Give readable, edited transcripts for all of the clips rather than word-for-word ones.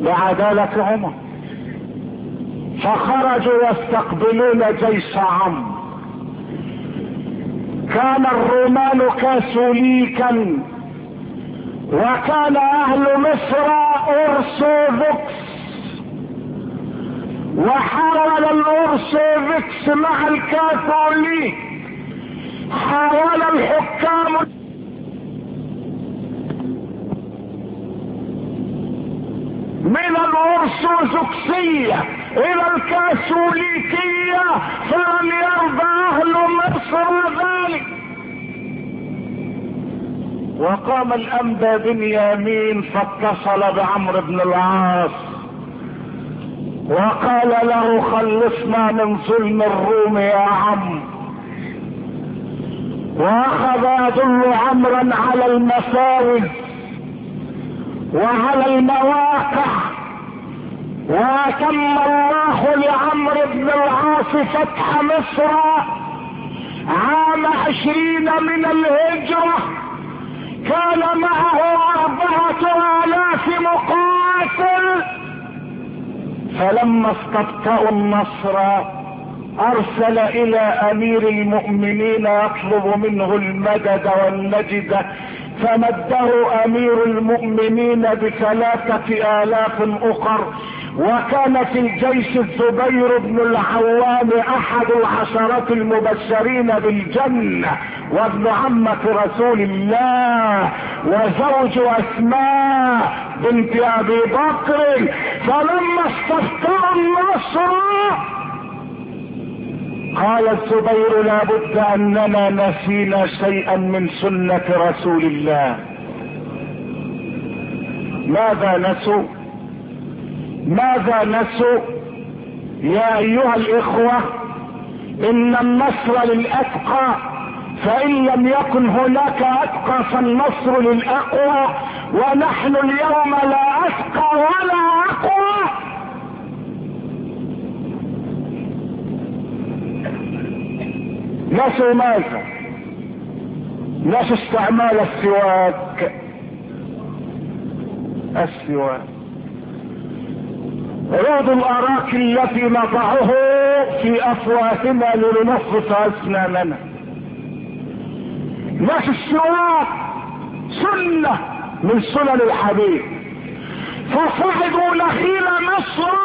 بعدالة عمر. فخرجوا يستقبلون جيش عمرو. كان الرومان كاثوليكا، وكان اهل مصر ارثوذكس، وحاول الارثوذكس مع الكاثوليك، حاول الحكام من الارثوذكسية الى الكاثوليكية، فلم يرضى اهل مصر ذلك. وقام الانبا بنيامين فاتصل بعمرو بن العاص وقال له خلصنا من ظلم الروم يا عم. واخذ يدل عمرا على المفاوز وعلى المواقع، واتم الله لعمرو بن العاص فتح مصر عام 20 من الهجرة. كان معه 4000 مقاتل. فلما استبطأوا النصر ارسل الى امير المؤمنين يطلب منه المدد والنجدة، فمده امير المؤمنين ب3000 اخر. وكان في الجيش الزبير بن العوام احد العشرة المبشرين بالجنة، وابن عمة رسول الله، وزوج اسماء بنت ابي بكر. فلما استفتحوا النصر قال الزبير لابد اننا نسينا شيئا من سنة رسول الله. ماذا نسوا يا ايها الاخوة؟ ان النصر للاتقى، فان لم يكن هناك اتقى فالنصر للاقوى، ونحن اليوم لا اتقى ولا اقوى. نسوا ماذا؟ نسوا استعمال السواك. عود الاراك التي نضعه في افواهنا لننظف اسناننا. نسوا السواك، سنة من سنن الحبيب. فصعدوا نخيل مصر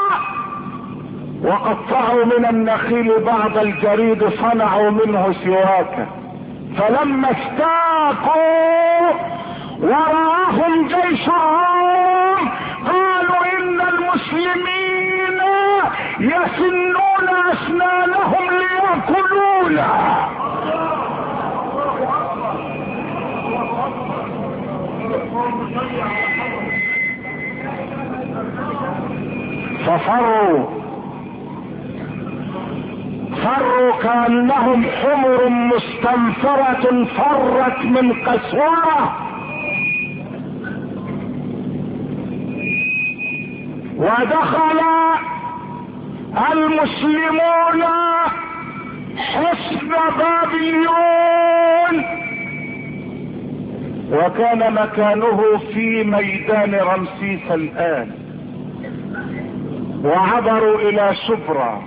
وقطعوا من النخيل بعض الجريد، صنعوا منه سواكا. فلما استاقوا وراهم جيش الروم قالوا ان المسلمين يسنون اسنانهم ليأكلونها. ففروا كأنهم حمر مستنفرة فرت من قسورة. ودخل المسلمون حصن بابليون، وكان مكانه في ميدان رمسيس الآن. وعبروا إلى شبرا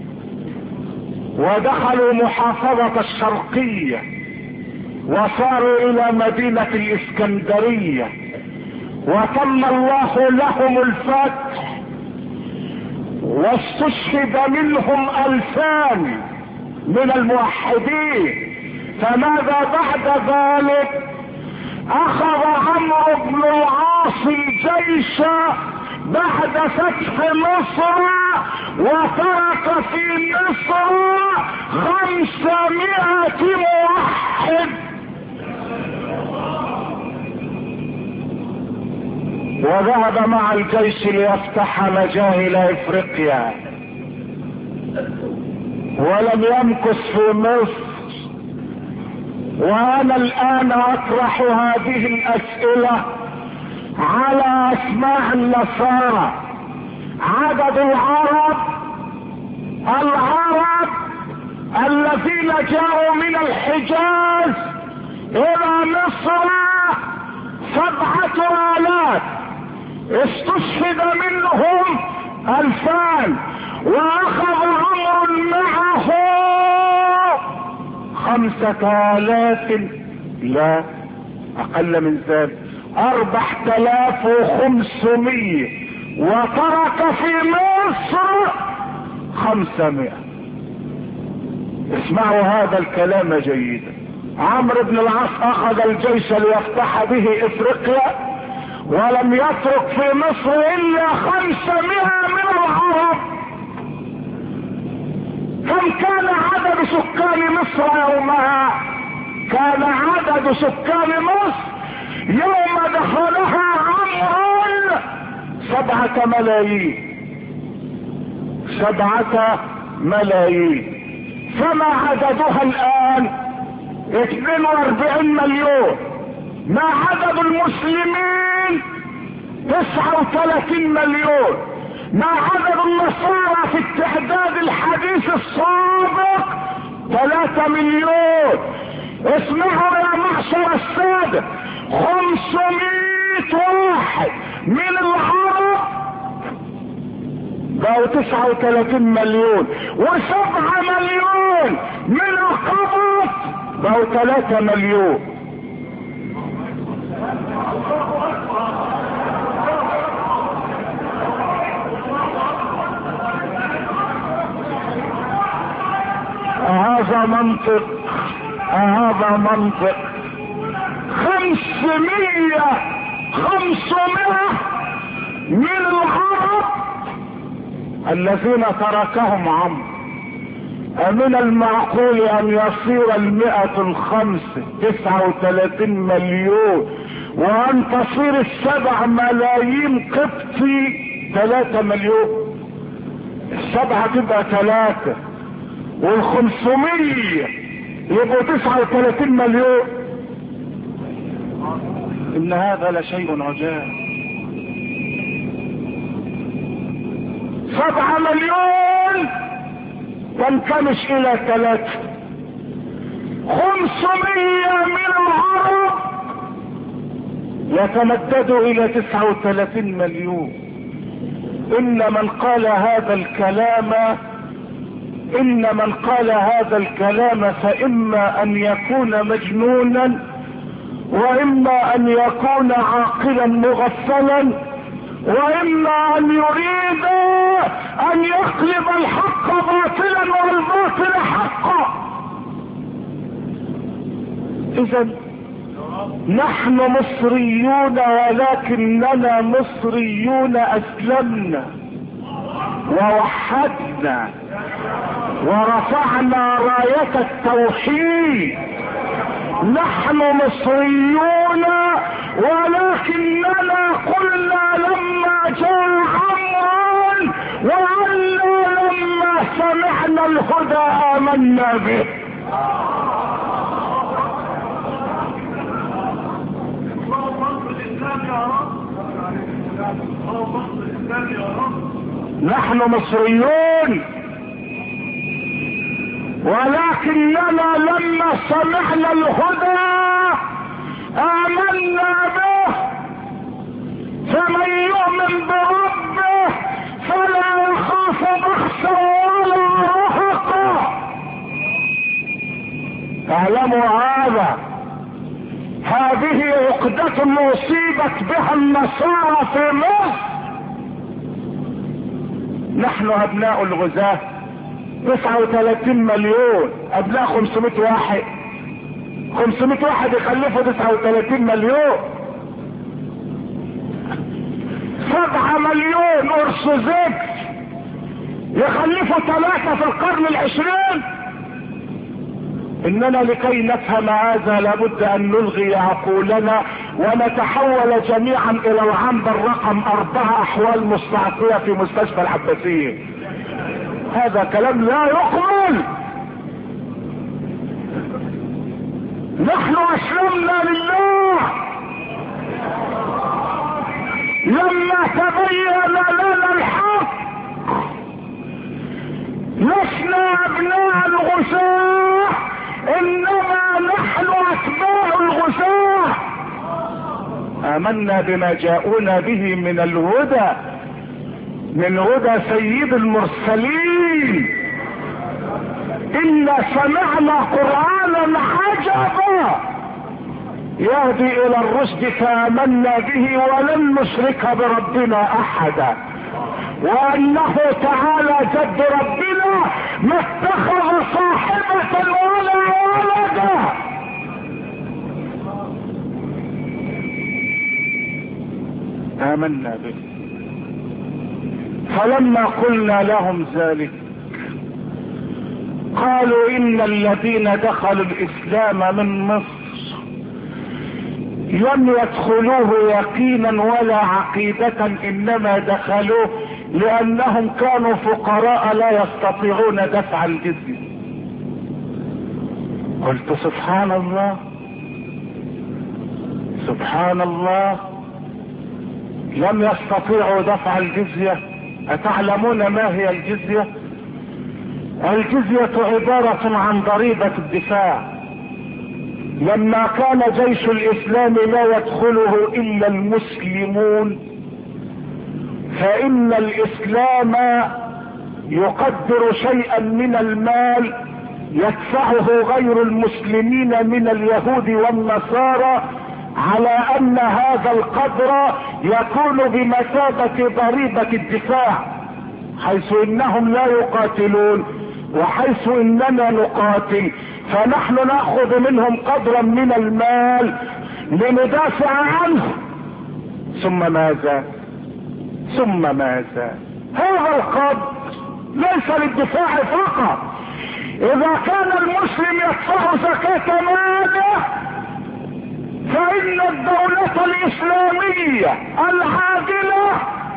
ودخلوا محافظة الشرقية وصاروا الى مدينة الاسكندرية، وتم الله لهم الفتح، واستشهد منهم 2000 من الموحدين. فماذا بعد ذلك؟ اخذ عمرو بن العاص الجيش بعد فتح مصر، وترك في مصر 500 موحد. وذهب مع الجيش ليفتح مجاهل افريقيا، ولم يمكث في مصر. وانا الان اطرح هذه الاسئلة على اسماع النصارى. عدد العرب الذين جاءوا من الحجاز الى مصر 7000، استشهد منهم 2000 واخذ عمرو معه 5000، لا اقل من ذلك 4500، وترك في مصر 500. اسمعوا هذا الكلام جيدا. عمرو بن العاص اخذ الجيش ليفتح به افريقيا، ولم يترك في مصر الا 500 من العرب. كم كان عدد سكان مصر يومها؟ كان عدد سكان مصر يوم دخلها عمرو 7 ملايين. 7 ملايين. فما عددها الان؟ 42 مليون. ما عدد المسلمين؟ 39 مليون. ما عدد النصارى في التعداد الحديث السابق؟ 3 مليون. اسمعوا يا معشر السادة، 500 واحد من العرب بقوا 39 مليون، و7 مليون من القبط بقوا 3 مليون. هذا منطق، هذا منطق. 500 من العرب الذين تركهم عمرو. أمن المعقول أن يصير 39 مليون، وأن تصير 7 ملايين قبطي 3 مليون؟ 7 تبقى 3 وال500 يبقوا 39 مليون. إن هذا لشيء عجاب. 7 مليون تنكمش الى 3. 500 من العرب يتمددوا الى 39 مليون. ان من قال هذا الكلام فاما ان يكون مجنونا، واما ان يكون عاقلا مغفلا، واما ان يريد ان يقلب الحق باطلا والباطل حقا. اذا نحن مصريون، ولكننا مصريون اسلمنا ووحدنا ورفعنا راية التوحيد. نحن مصريون، ولكننا قلنا لما جاء عمرو وعنا لما سمعنا الهدى آمنا به. نحن مصريون، ولكننا لما سمعنا الهدى آمنا به. فمن يؤمن بربه فلا يخاف بخسا ولا رهقا. اعلموا هذا. هذه عقدة أصيبت بها النصارى في مصر. نحن أبناء الغزاة 39 مليون، أبناء 500 واحد. 500 واحد يخلفوا 39 مليون. 7 مليون أرثوذكس يخلفوا 3 في القرن 20. اننا لكي نفهم هذا لابد ان نلغي عقولنا ونتحول جميعا الى العنبر رقم 4 احوال مستعصية في مستشفى العباسية. هذا كلام لا يقبل. نحن اسلمنا لله لما تبين لنا الحق. لسنا ابناء الغزاة، انما نحن اتباع الغزاة. آمنا بما جاءونا به من الهدى، من هدى سيد المرسلين. إنا سمعنا قرآنا عجبا يهدي إلى الرشد فآمنا به ولن نشرك بربنا أحدا، وأنه تعالى جد ربنا ما اتخذ صاحبة ولا ولدا. آمنا به. فلما قلنا لهم ذلك قالوا إن الذين دخلوا الإسلام من مصر لم يدخلوه يقينا ولا عقيدة، إنما دخلوه لأنهم كانوا فقراء لا يستطيعون دفع الجزية. قلت سبحان الله سبحان الله، لم يستطيعوا دفع الجزية. أتعلمون ما هي الجزية؟ الجزية عبارة عن ضريبة الدفاع. لما كان جيش الإسلام لا يدخله إلا المسلمون، فإن الإسلام يقدر شيئا من المال يدفعه غير المسلمين من اليهود والنصارى، على أن هذا القدر يكون بمثابة ضريبة الدفاع، حيث إنهم لا يقاتلون وحيث إننا نقاتل، فنحن نأخذ منهم قدرا من المال لندافع عنه. ثم ماذا؟ ثم ماذا؟ هذا القدر ليس للدفاع فقط. إذا كان المسلم يدفع زكاة ماله، فإن الدولة الإسلامية العادلة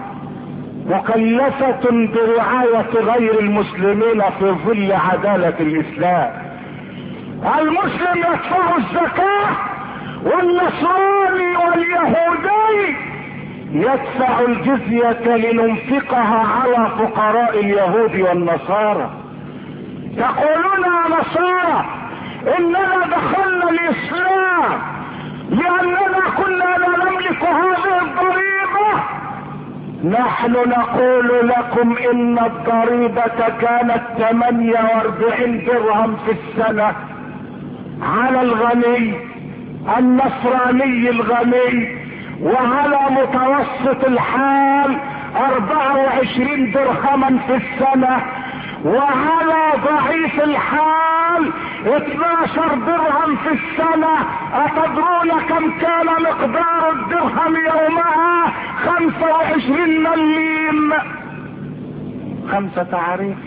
مكلفة برعاية غير المسلمين في ظل عدالة الإسلام. المسلم يدفع الزكاة، والنصراني واليهودي يدفع الجزية لننفقها على فقراء اليهود والنصارى. يقولون يا نصارى إننا دخلنا الإسلام لأننا كنا لا نملك هذه الضريبة. نحن نقول لكم إن الضريبة كانت 48 درهم في السنة على الغني النصراني الغني، وعلى متوسط الحال 24 درهما في السنة، وعلى ضعيف الحال 12 درهم في السنة. أتدرون كم كان مقدار الدرهم يومها؟ 25 مليم، 5 تعريف.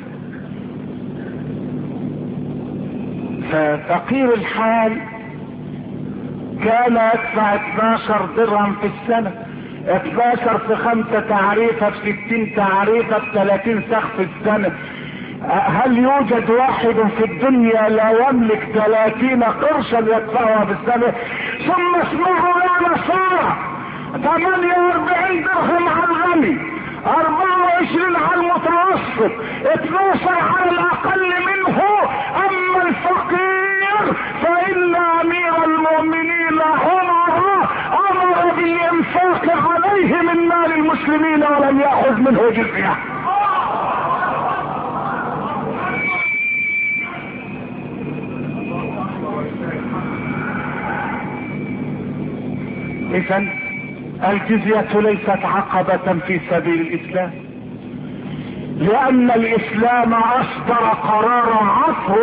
ففقير الحال كان يدفع 12 درهم في السنة، 12 في 5 تعريفة في 60 تعريفة في 30 سخ في السنة. هل يوجد واحد في الدنيا لا يملك 30 قرشا يدفعها في السنة؟ ثم اسمعوا يا نصارى، 48 درهم على الغني، 24 على المتوسط، 12 على الاقل منه. اما الفقير فان امير المؤمنين عمر امر بالانفاق عليه من مال المسلمين ولم ياخذ منه جزية. اذا الجزية ليست عقبة في سبيل الاسلام، لان الاسلام اصدر قرار عفو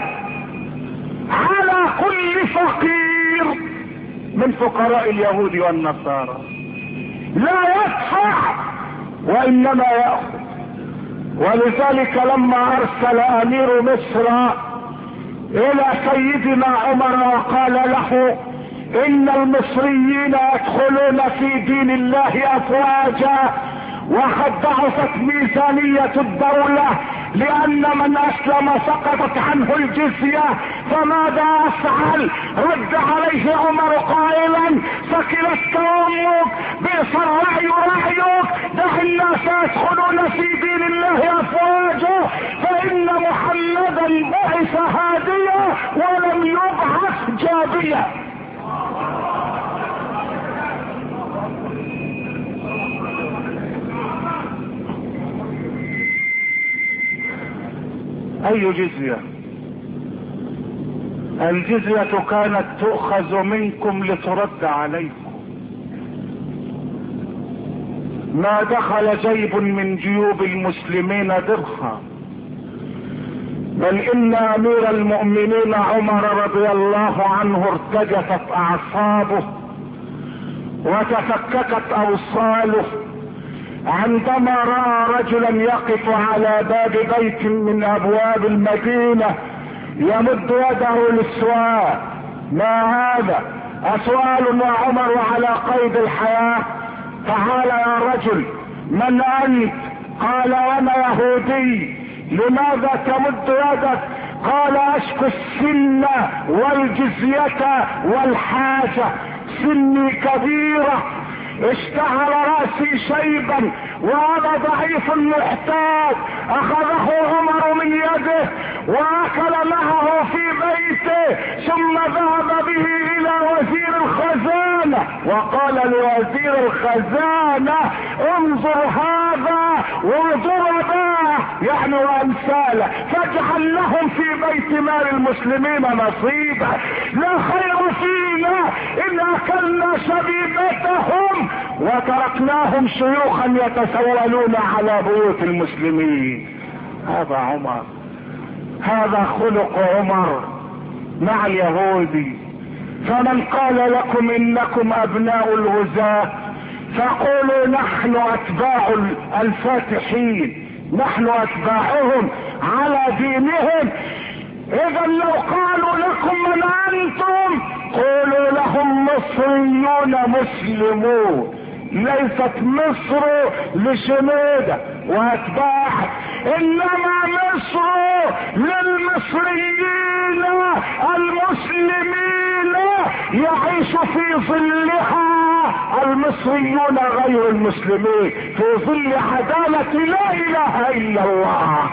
على كل فقير من فقراء اليهود والنصارى، لا يدفع وانما يأخذ. ولذلك لما ارسل امير مصر الى سيدنا عمر وقال له ان المصريين يدخلون في دين الله افواجا وقد ضعفت ميزانية الدولة لان من اسلم سقطت عنه الجزية، فماذا افعل؟ رد عليه عمر قائلا ثكلتك امك، بئس الرأي رأيك، دع الناس يدخلون في دين الله افواجا، فان محمدا بعث هاديا ولم يبعث جابيا. اي جزية؟ الجزية كانت تؤخذ منكم لترد عليكم. ما دخل جيب من جيوب المسلمين درهم، بل ان امير المؤمنين عمر رضي الله عنه ارتجفت اعصابه وتفككت اوصاله عندما راى رجلا يقف على باب بيت من ابواب المدينة يمد يده للسؤال. ما هذا؟ اسؤال وعمر على قيد الحياة. تعال يا رجل، من انت؟ قال انا يهودي. لماذا تمد يدك؟ قال اشكو السن والجزية والحاجة، سني كبيرة، اشتعل رأسي شيبا وانا ضعيف محتاج. اخذه عمر من يده واكل معه في بيته، ثم ذهب به الى وزير الخزانة وقال لوزير الخزانة انظر هذا وضرباه، يعني وامثاله، فاجعل لهم في بيت مال المسلمين نصيبا. لا خير فينا ان اكلنا شبيبتهم وتركناهم شيوخا يتسولون على بيوت المسلمين. هذا عمر، هذا خلق عمر مع اليهودي. فمن قال لكم انكم ابناء الغزاة فقولوا نحن اتباع الفاتحين، نحن اتباعهم على دينهم. اذا لو قالوا لكم من انتم قولوا لهم مصريون مسلمون. ليست مصر لشنودة واتباع، انما مصر للمصريين المسلمين يعيش في ظلها المصريون غير المسلمين، في ظل عدالة لا اله الا الله.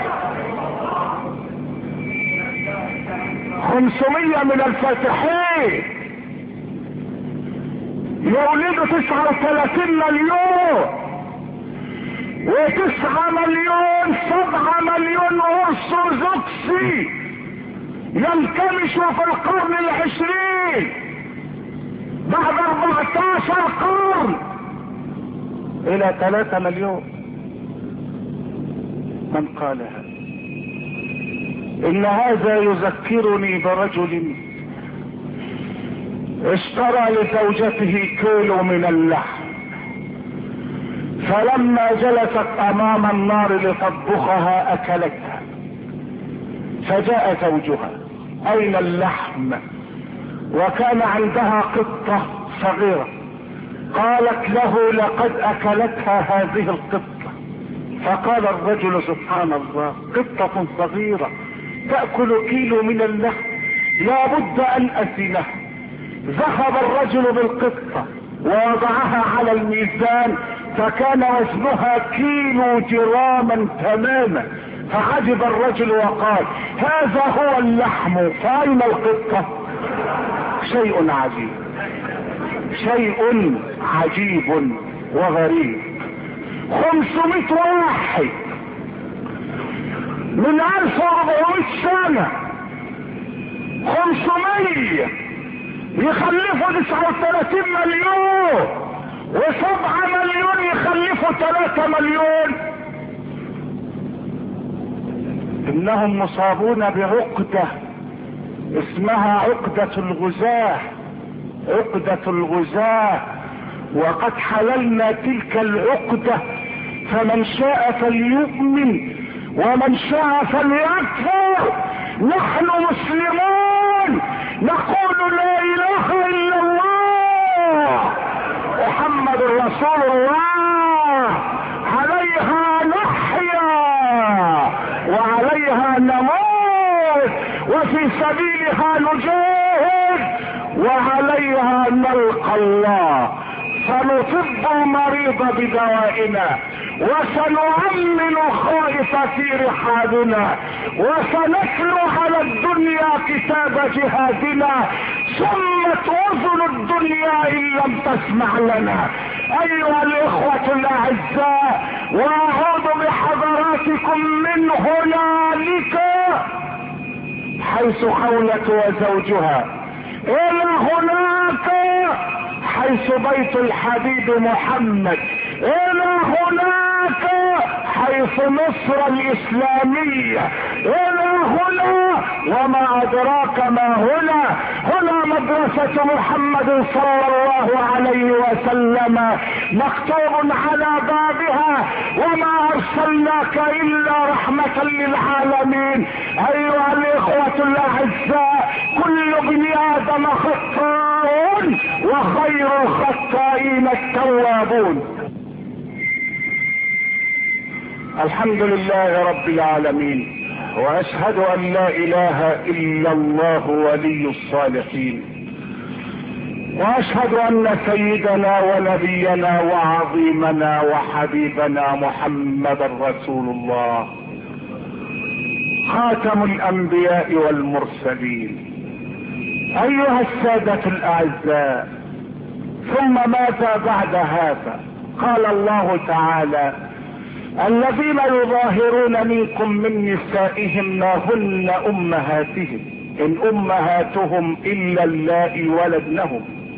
500 من الفاتحين يولدوا 39 مليون، و9 مليون 7 مليون ارثوذكسي ينكمشوا في القرن 20 بعد 14 قرن الى 3 مليون. من قالها؟ ان هذا يذكرني برجل اشترى لزوجته كيلو من اللحم، فلما جلست امام النار لتطبخها اكلتها، فجاء زوجها اين اللحم؟ وكان عندها قطة صغيرة، قالت له لقد اكلتها هذه القطة. فقال الرجل سبحان الله، قطة صغيرة تأكل كيلو من اللحم، لا بد ان اسنه. ذهب الرجل بالقطة ووضعها على الميزان فكان وزنها كيلو جراما تماما، فعجب الرجل وقال هذا هو اللحم فأين القطة؟ شيء عجيب، شيء عجيب وغريب. 500 واحد من 1400 سنة، 500 يخلفوا 39 مليون، و7 مليون يخلفوا 3 مليون. انهم مصابون بعقدة اسمها عقدة الغزاة، عقدة الغزاة، وقد حللنا تلك العقدة، فمن شاء فليؤمن ومن شاء فليكفر. نحن مسلمون نقول لا اله الا الله محمد رسول الله، عليها نحيا وعليها نموت وفي سبيلها نجاهد وعليها نلقى الله. سنطب المريض بدوائنا وسنؤمن الخائف في رحابنا وسنتلو على الدنيا كتاب جهادنا، صمت اذن الدنيا ان لم تسمع لنا. ايها الاخوة الاعزاء، واعود بحضراتكم من هنالك حيث خولة وزوجها، الى هناك حيث بيت الحبيب محمد، الى هناك حيث مصر الاسلامية، الى هنا وما ادراك ما هنا. هنا مدرسة محمد صلى الله عليه وسلم مكتوب على بابها وما ارسلناك الا رحمة للعالمين. ايها الاخوة الاعزاء، كل ابن ادم خطاء وخير الخطائين التوابون. الحمد لله رب العالمين، واشهد ان لا اله الا الله ولي الصالحين، واشهد ان سيدنا ونبينا وعظيمنا وحبيبنا محمدا رسول الله، خاتم الانبياء والمرسلين. ايها السادة الاعزاء، ثم ماذا بعد هذا؟ قال الله تعالى: الذين يظاهرون منكم من نسائهم ما هن امهاتهم ان امهاتهم الا اللائي ولدنهم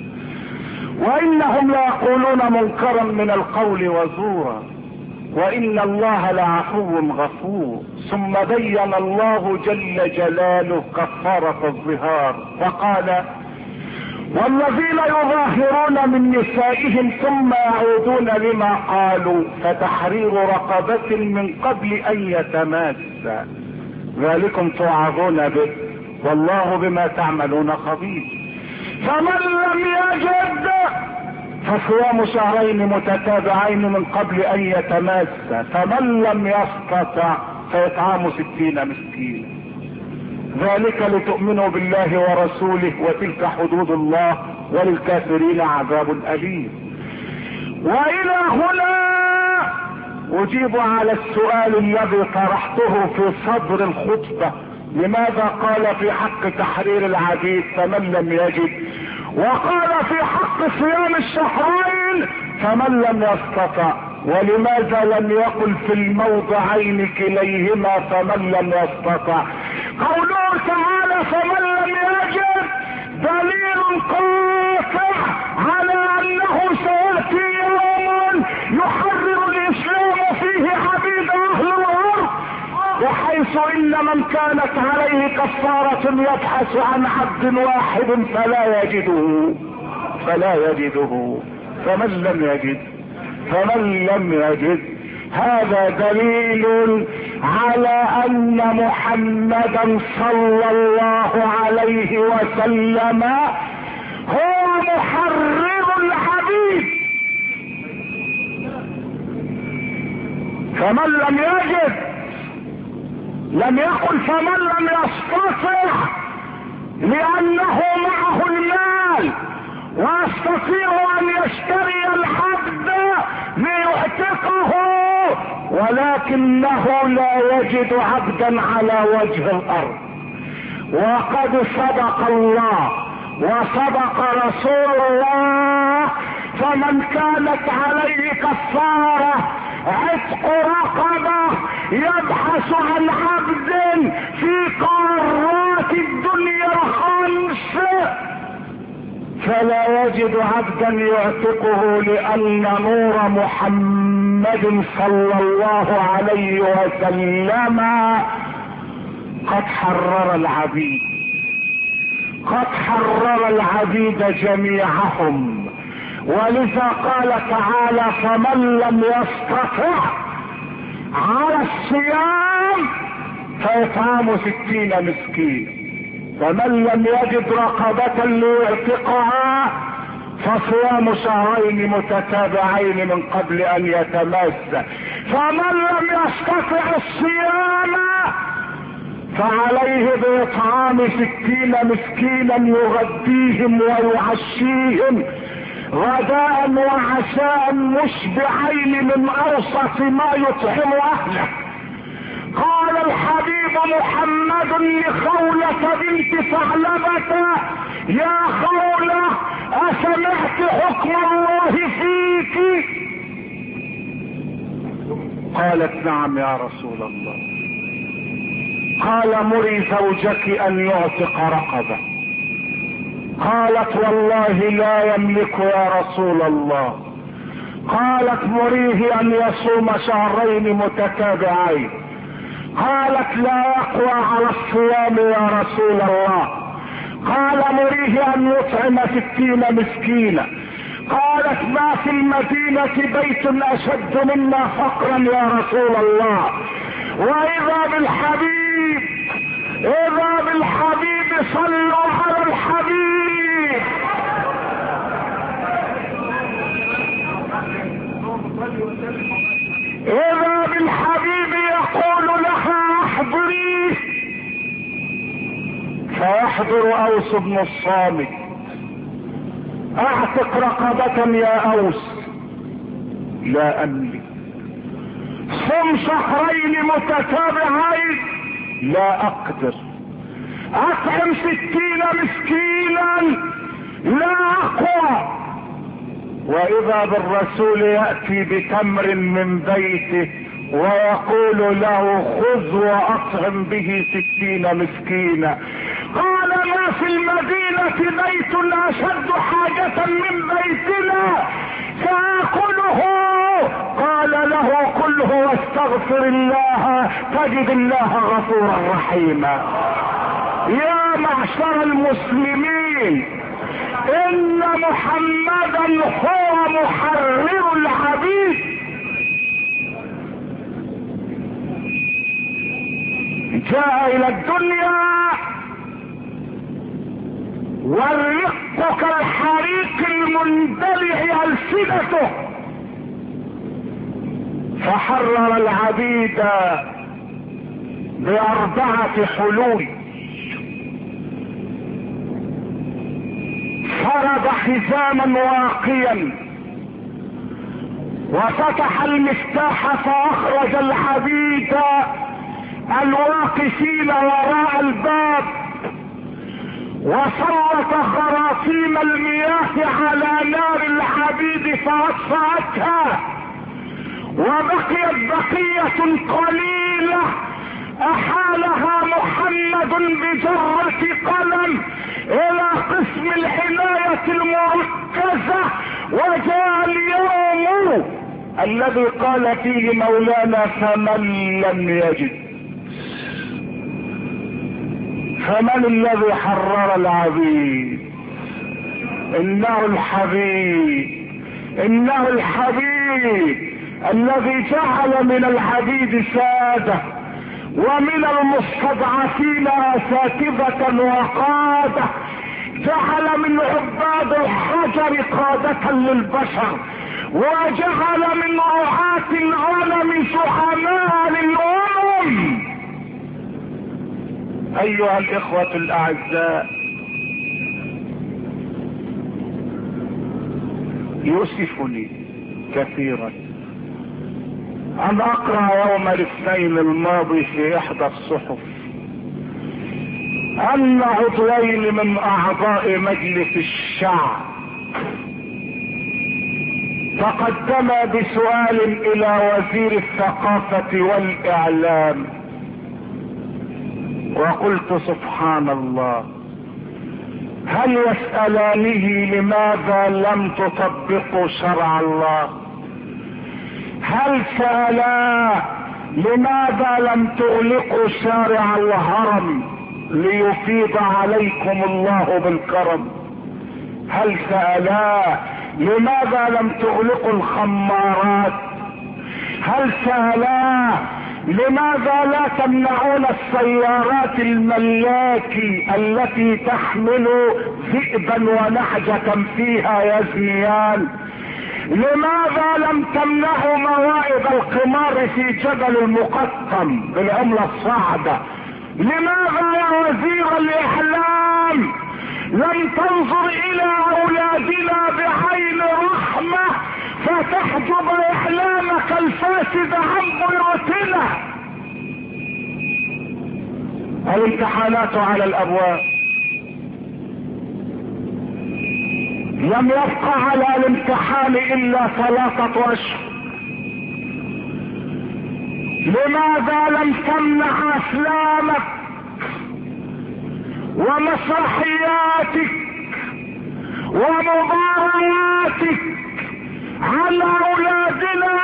وانهم ليقولون منكرا من القول وزورا وان الله لعفو غفور. ثم بين الله جل جلاله كفارة الظهار فقال: والذين يظاهرون من نسائهم ثم يعودون لما قالوا فتحرير رقبة من قبل ان يتماسا، ذلكم توعظون به والله بما تعملون خبير. فمن لم يجد فصيام شهرين متتابعين من قبل ان يتماسا، فمن لم يستطع فاطعام 60 مسكين، ذلك لتؤمنوا بالله ورسوله وتلك حدود الله وللكافرين عذاب أليم. والى هنا اجيب على السؤال الذي طرحته في صدر الخطبة: لماذا قال في حق تحرير العبيد فمن لم يجد، وقال في حق صيام الشهرين فمن لم يستطع؟ ولماذا لم يقل في الموضعين كليهما فمن لم يستطع؟ قوله تعالى فمن لم يجد دليل قاطع على انه سيأتي يوم يحرر الاسلام فيه عبيد اهل الارض، بحيث ان من كانت عليه كفارة يبحث عن عبد واحد فلا يجده فمن لم يجد هذا دليل على ان محمدا صلى الله عليه وسلم هو محرر العبيد. فمن لم يجد، لم يقل فمن لم يستطع، لانه معه المال ويستطيع ان يشتري العبد ليعتقه، ولكنه لا يجد عبدا على وجه الارض. وقد صدق الله وصدق رسول الله، فمن كانت عليه كفارة عتق رقبة يبحث عن عبد في قارات الدنيا الخمس فلا يجد عبدا يعتقه، لان نور محمد صلى الله عليه وسلم قد حرر العبيد جميعهم. ولذا قال تعالى فمن لم يستطع على الصيام فاطعام 60 مسكين، فمن لم يجد رقبة ليعتقها فصيام شهرين متتابعين من قبل ان يتماسا، فمن لم يستطع الصيام فعليه باطعام 60 مسكينا يغديهم ويعشيهم غداء وعشاء مشبعين من اوسط ما يطعم اهله. قال الحبيب محمد لخولة بنت ثعلبة: يا خولة اسمعت حكم الله فيك؟ قالت: نعم يا رسول الله. قال مري زوجك ان يعتق رقبة. قالت والله لا يملك يا رسول الله. قالت مريه ان يصوم شهرين متتابعين. قالت لا يقوى على الصيام يا رسول الله. قال مريه ان يطعم 60 مسكينا. قالت ما في المدينة بيت اشد منا فقرا يا رسول الله. واذا بالحبيب، اذا بالحبيب، صلوا على الحبيب. اذا بالحبيب يقول لها احضري، فيحضر اوس بن الصامت. اعتق رقبة يا اوس. لا املك. صم شهرين متتابعين. لا اقدر. اطعم 60 مسكينا. لا اقوى. واذا بالرسول يأتي بتمر من بيته ويقول له خذ واطعم به 60 مسكينا. قال ما في المدينة بيت اشد حاجة من بيتنا فاكله. قال له كله واستغفر الله تجد الله غفورا رحيما. يا معشر المسلمين، ان محمدا هو محرر العبيد. جاء الى الدنيا والرق كالحريق المندلع ألسنته، فحرر العبيد ب4 حلول. فرض حزاما واقيا وفتح المفتاح فاخرج العبيد الواقفين وراء الباب، وسلط خراطيم المياه على نار العبيد فاطفأتها، وبقيت بقية قليلة احالها محمد بجرة قلم الى قسم العناية المركزة. وجاء اليوم الذي قال فيه مولانا فمن لم يجد. فمن الذي حرر العبيد؟ انه الحبيب، انه الحبيب الذي جعل من العبيد سادة ومن المستضعفين اساتذة وقادة، جعل من عباد الحجر قادة للبشر، وجعل من رعاة الغنم زعماء للأمم. ايها الاخوة الاعزاء، يؤسفني كثيرا ان اقرأ يوم الاثنين الماضي في احدى الصحف ان عضوين من اعضاء مجلس الشعب تقدما بسؤال الى وزير الثقافة والاعلام، وقلت سبحان الله، هل يسألانه لماذا لم تطبقوا شرع الله؟ هل سألا لماذا لم تغلقوا شارع الهرم ليفيض عليكم الله بالكرم؟ هل سألا لماذا لم تغلقوا الخمارات؟ هل سألا لماذا لا تمنعون السيارات الملاكي التي تحمل ذئبا ونعجة فيها يزنيان؟ لماذا لم تمنعوا موائد القمار في جبل المقطم بالعملة الصعبة؟ لماذا يا وزير الاعلام لم تنظر الى اولادنا بعين رحمة فتحجب اعلامك الفاسد عن بيوتنا؟ الامتحانات على الابواب، لم يبقى على الامتحان الا 3 اشهر. لماذا لم تمنع افلامك ومسرحياتك ومبارياتك على اولادنا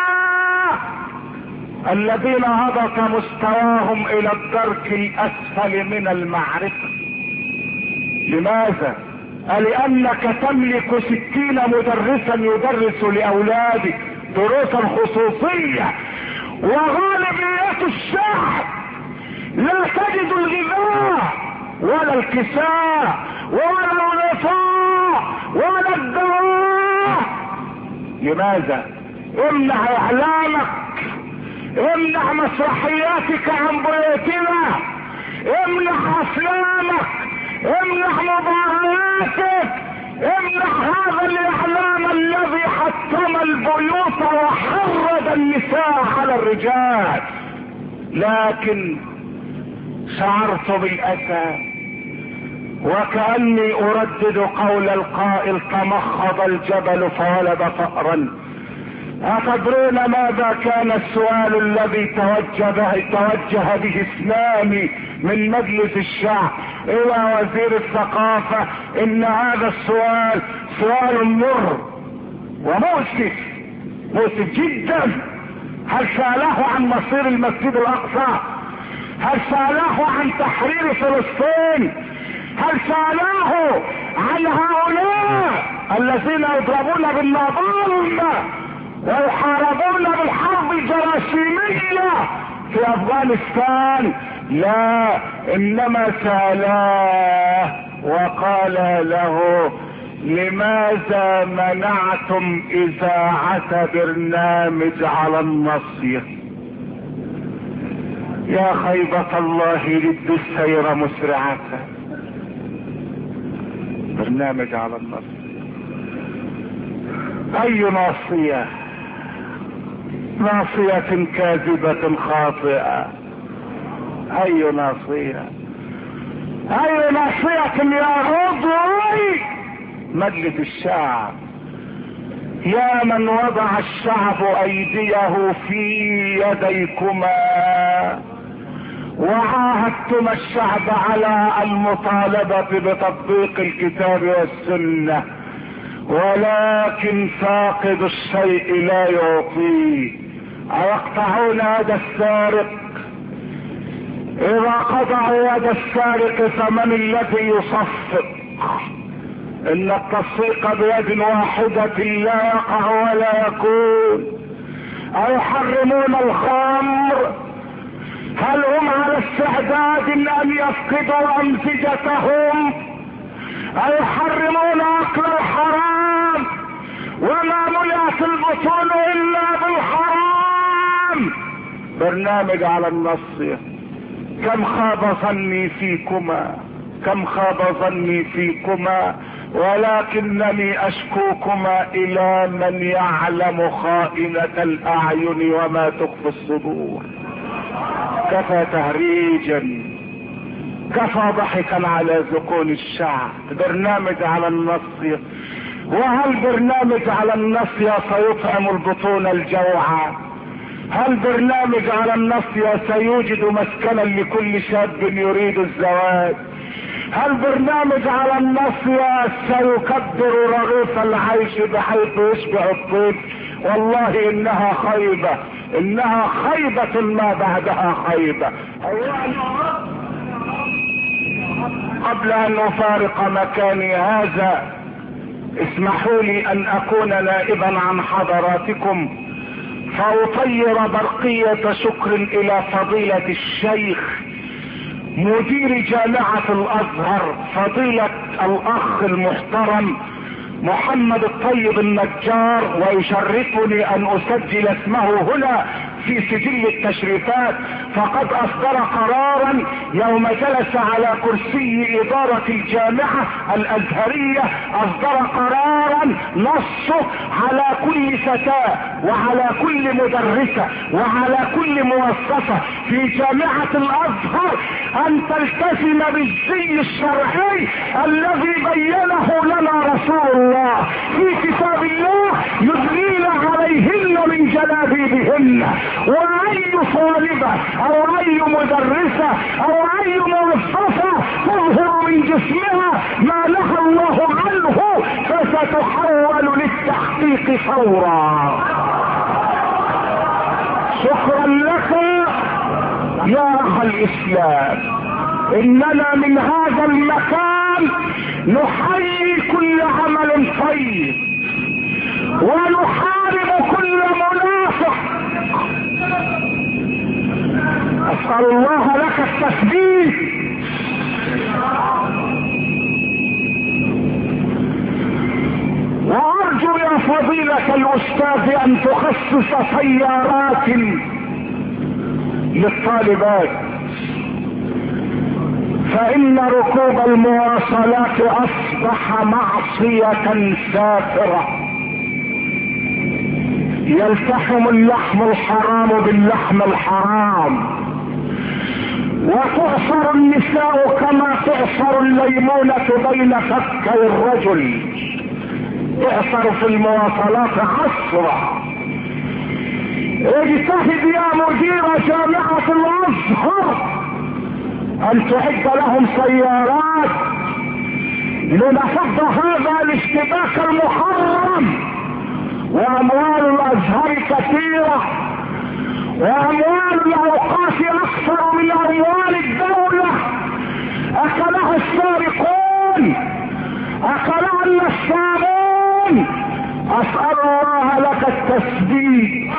الذين هبط مستواهم الى الدرك الاسفل من المعرفة؟ لماذا؟ لانك تملك 60 مدرسا يدرس لاولادك دروسا خصوصية، وغالبية الشعب لا تجد الغذاء ولا الكساء ولا الغطاء ولا الدواء. لماذا؟ امنع اعلامك، امنع مسرحياتك عن بيوتنا، امنع افلامك، امنع مبارياتك، امنع هذا الاعلام الذي حطم البيوت وحرض النساء على الرجال. لكن شعرت بالاسى وكأني اردد قول القائل: تمخض الجبل فولد فأرا. أتدرون ماذا كان السؤال الذي توجه به اثنان من مجلس الشعب الى وزير الثقافة؟ ان هذا السؤال سؤال مر ومؤسف، مؤسف جدا. هل سأله عن مصير المسجد الاقصى؟ هل سأله عن تحرير فلسطين؟ هل سأله عن هؤلاء الذين يضربون بالنابلم ويحاربون بالحرب الجراثيمية في افغانستان؟ لا، انما سألاه وقال له: لماذا منعتم اذاعة برنامج على النصية؟ يا خيبة الله لد السير مسرعة. برنامج على النصية، اي ناصية؟ ناصية كاذبة خاطئة. اي ناصية؟ اي ناصية يا عضوي مجلس الشعب؟ يا من وضع الشعب ايديه في يديكما وعاهدتم الشعب على المطالبة بتطبيق الكتاب والسنة، ولكن فاقد الشيء لا يعطيه. أيقطعون يد السارق؟ إذا قطعوا يد السارق فمن الذي يصفق؟ إن التصفيق بيد واحدة لا يقع ولا يكون. أيحرمون الخمر؟ هل هم على استعداد أن يفقدوا أمزجتهم؟ أيحرمون أكل الحرام وما ملأت البطون إلا بالحرام؟ برنامج على النصية. كم خاب ظني فيكما، كم خاب ظني فيكما، ولكنني أشكوكما إلى من يعلم خائنة الأعين وما تخفي الصدور. كفى تهريجا، كفى ضحكا على ذقون الشعب. برنامج على النصية. وهل برنامج على النصية سيطعم البطون الجوعى؟ هل برنامج على النصية سيوجد مسكنا لكل شاب يريد الزواج؟ هل برنامج على النصية سيكبر رغيف العيش بحيث يشبع الطيب؟ والله انها خيبة، انها خيبة ما بعدها خيبة. قبل ان افارق مكاني هذا اسمحوا لي ان اكون نائبا عن حضراتكم فاطير برقية شكر الى فضيلة الشيخ مدير جامعة الازهر فضيلة الاخ المحترم محمد الطيب النجار، ويشرفني ان اسجل اسمه هنا في سجل التشريفات. فقد اصدر قرارا يوم جلس على كرسي ادارة الجامعة الازهرية، اصدر قرارا نصه على كل فتاة وعلى كل مدرسة وعلى كل موظفة في جامعة الازهر ان تلتزم بالزي الشرعي الذي بينه لنا رسول الله في كتاب الله، يدنين عليهن من جلابيبهن، واي طالبة او اي مدرسة او اي موظفة تظهر من جسمها ما نهى الله عنه فستحول للتحقيق فورا. شكرا لك يا اخ الاسلام. اننا من هذا المكان نحيي كل عمل طيب ونحارب كل منافق. اسأل الله لك التثبيت. وارجو يا فضيلة الاستاذ ان تخصص سيارات للطالبات، فان ركوب المواصلات اصبح معصية سافرة. يلتحم اللحم الحرام باللحم الحرام، وتعصر النساء كما تعصر الليمونة بين فكي الرجل. تعصر في المواصلات عصرة. اجتهد يا مدير جامعة الازهر ان تعد لهم سيارات لنفض هذا الاشتباك المحرم. واموال الازهر كثيرة، واموال الاوقاف اكثر من اموال الدولة. اكلها السارقون، اكلها النصابون. اسأل الله لك التثبيت.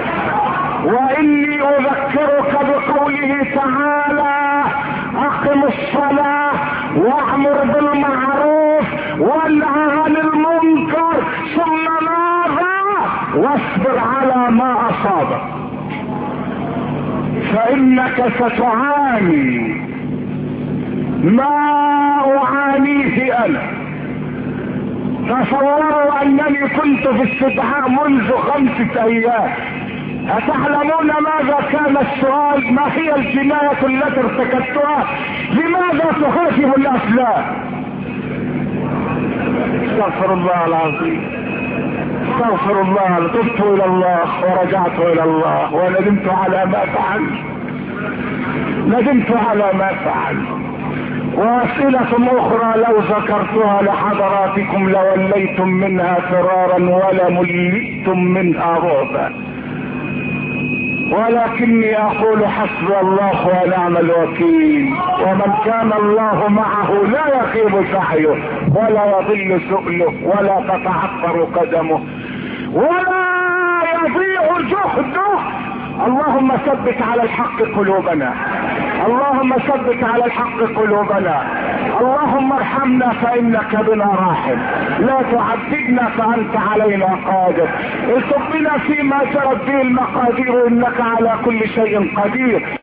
واني اذكرك بقوله تعالى: اقم الصلاة واعمر بالمعروف وانهى عن المنكر، ثم ماذا؟ واصبر على ما اصابك، فانك ستعاني ما اعانيه انا. تصوروا انني كنت في استدعاء منذ 5 ايام. أتعلمون ماذا كان السؤال؟ ما هي الجناية التي ارتكبتها؟ لماذا تخاطب الافلام؟ استغفر الله العظيم، استغفر الله. تبت الى الله ورجعت الى الله وندمت على ما فعلت، ندمت على ما فعلت. واسئلة اخرى لو ذكرتها لحضراتكم لوليتم منها فرارا ولملئتم منها رعبا، ولكني اقول حسبي الله ونعم الوكيل. ومن كان الله معه لا يخيب سعيه ولا يضل سؤله ولا تتعثر قدمه ولا يضيع جهده. اللهم ثبت على الحق قلوبنا، اللهم ثبت على الحق قلوبنا. اللهم ارحمنا فانك بنا راحم، لا تعذبنا فانت علينا قادر. التف بنا فيما جرت به المقادير انك على كل شيء قدير.